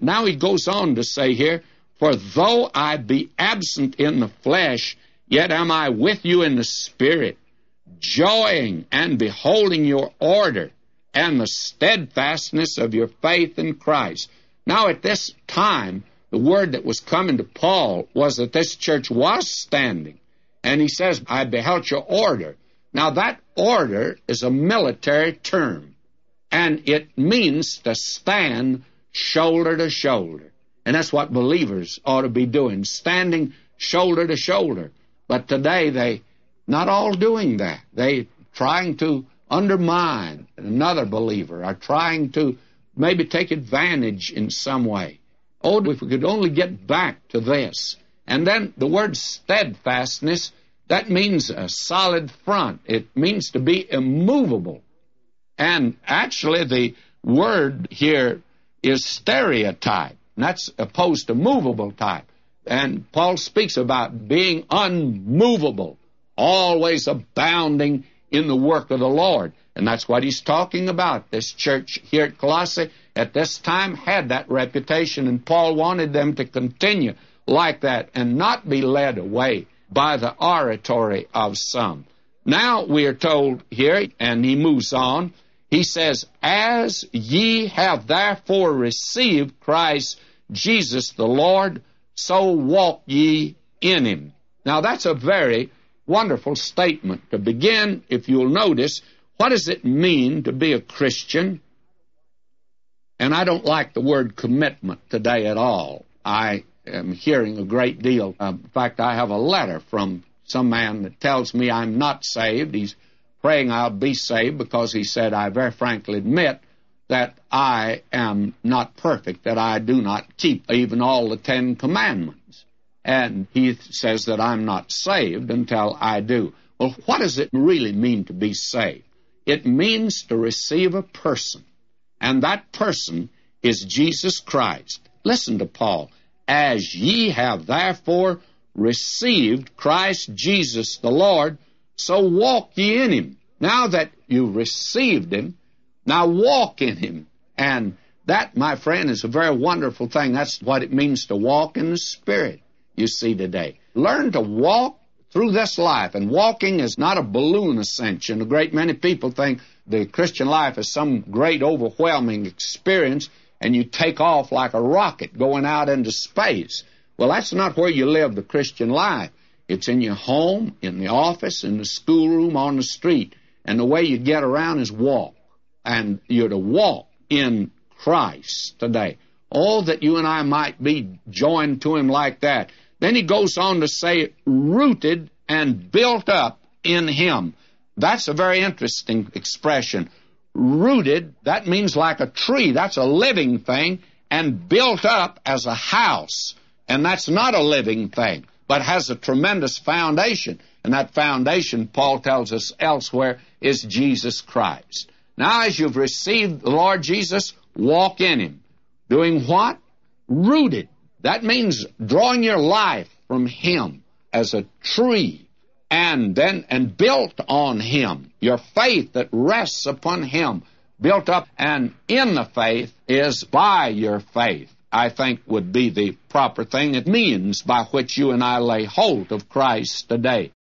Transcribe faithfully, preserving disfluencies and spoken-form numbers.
now he goes on to say here, for though I be absent in the flesh, yet am I with you in the Spirit, joying and beholding your order and the steadfastness of your faith in Christ. Now at this time, the word that was coming to Paul was that this church was standing. And he says, I beheld your order. Now that order is a military term, and it means to stand shoulder to shoulder. And that's what believers ought to be doing, standing shoulder to shoulder. But today they not all doing that. They trying to undermine another believer, are trying to maybe take advantage in some way. Oh, if we could only get back to this. And then the word steadfastness, that means a solid front. It means to be immovable. And actually the word here is stereotype. And that's opposed to movable type. And Paul speaks about being unmovable, always abounding in the work of the Lord. And that's what he's talking about. This church here at Colossae at this time had that reputation, and Paul wanted them to continue like that and not be led away by the oratory of some. Now we are told here, and he moves on, he says, as ye have therefore received Christ Jesus the Lord, so walk ye in him. Now that's a very wonderful statement. To begin, if you'll notice, what does it mean to be a Christian? And I don't like the word commitment today at all. I am hearing a great deal. Uh, in fact, I have a letter from some man that tells me I'm not saved. He's praying I'll be saved because he said, I very frankly admit that I am not perfect, that I do not keep even all the Ten Commandments. And he says that I'm not saved until I do. Well, what does it really mean to be saved? It means to receive a person, and that person is Jesus Christ. Listen to Paul. As ye have therefore received Christ Jesus the Lord, so walk ye in him. Now that you received him, now walk in him. And that, my friend, is a very wonderful thing. That's what it means to walk in the Spirit, you see today. Learn to walk through this life. And walking is not a balloon ascension. A great many people think the Christian life is some great overwhelming experience, and you take off like a rocket going out into space. Well, that's not where you live the Christian life. It's in your home, in the office, in the schoolroom, on the street. And the way you get around is walk. And you're to walk in Christ today. Oh, that you and I might be joined to him like that. Then he goes on to say, rooted and built up in him. That's a very interesting expression. Rooted, that means like a tree. That's a living thing. And built up as a house. And that's not a living thing, but has a tremendous foundation. And that foundation, Paul tells us elsewhere, is Jesus Christ. Now, as you've received the Lord Jesus, walk in him. Doing what? Rooted. That means drawing your life from him as a tree, and then and built on him. Your faith that rests upon him, built up, and in the faith is by your faith, I think would be the proper thing. It means by which you and I lay hold of Christ today.